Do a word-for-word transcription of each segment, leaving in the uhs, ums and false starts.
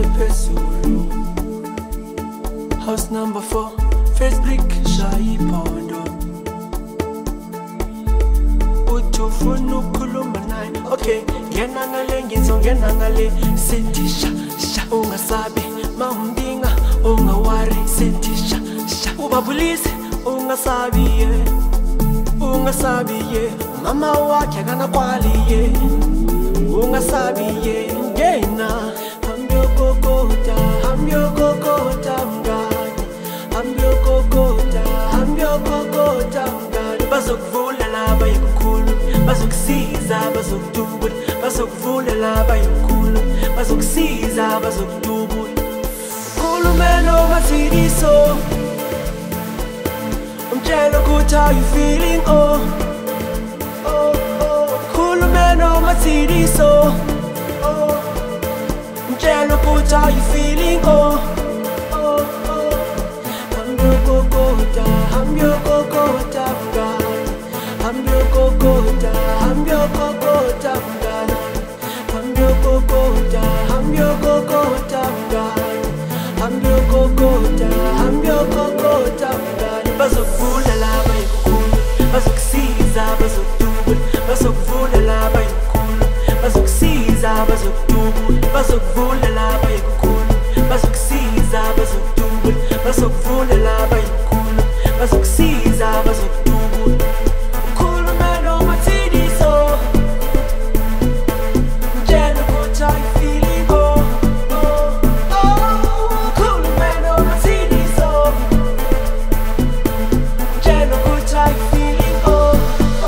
phezulu. House number four, first brick, Shayi Pondo. Utufunu ukhuluma naye. Okay, ngena ngale ngizo ngena ngale. Sithi sha sha ungasabi, mawumdinga ungawari. Sithi sha sha ubabulise ungasabi ye. Ungasabi ye, mama wakhe akanakwali ye. Ungasabi ye, ngena. Ambyokokota, ambyokokota mngani. Ambyokokota, ambyokokota mngani. Bazokuvula laba yekukhulu, bazokusiza, bazokudubula. Bazokuvula laba yekukhulu, bazokusiza, bazokudubula. Khulumelo mathidiso, umtshela ukuthi how you feeling, oh oh oh. Khulumelo mathidiso, oh. Umtshela ukuthi how you feeling, oh oh oh. Ambyokokota, ambyokokota mngani. Ambyokokota, ambyokokota mngani. Ambyokokota, ambyokokota mngani. Ambyokokota, ambyokokota mngani. Bazokuvula laba yekukhulu, bazokusiza, bazokudubula. Bazokuvula laba yekukhulu, bazokusiza, bazokudubula. Bazokuvula laba yekukhulu, bazokusiza, bazokudubula. Bazokuvula laba yekukhulu, bazokusiza, bazokudubula. Khulumelo mathidiso, mtshela ukuthi how you feeling, oh oh oh. Khulumelo mathidiso, mtshela ukuthi how you feeling, oh oh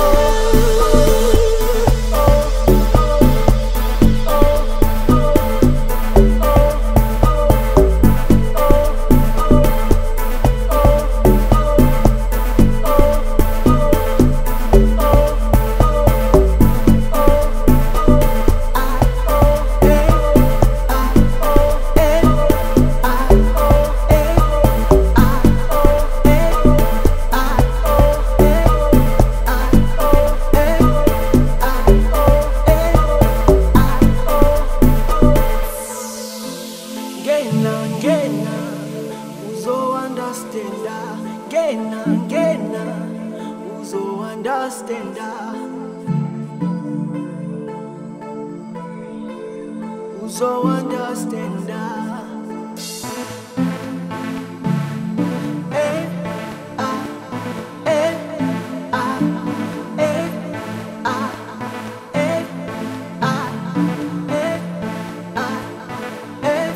oh oh Ngena, ngena, uzo-understanda. Ngena, ngena, uzo-understanda. Uzo-understanda. Eh, ah, eh, ah, eh, ah, eh, ah, eh, ah, eh.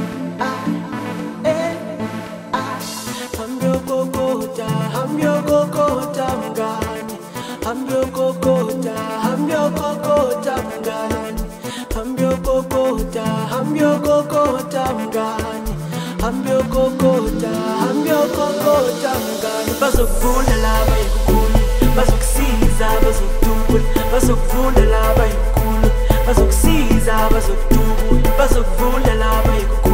Ambyokokota, ambyokokota mngani. Ambyokokota, ambyokokota mngani. Ambyokokota, ambyokokota mngani. Ambyokokota, ambyokokota mngani. Bazokuvula laba yekukhulu, bazokusiza, bazokudubula. Bazokuvula laba yekukhulu, bazokusiza, bazokudubula. Bazokuvula laba yekukhulu.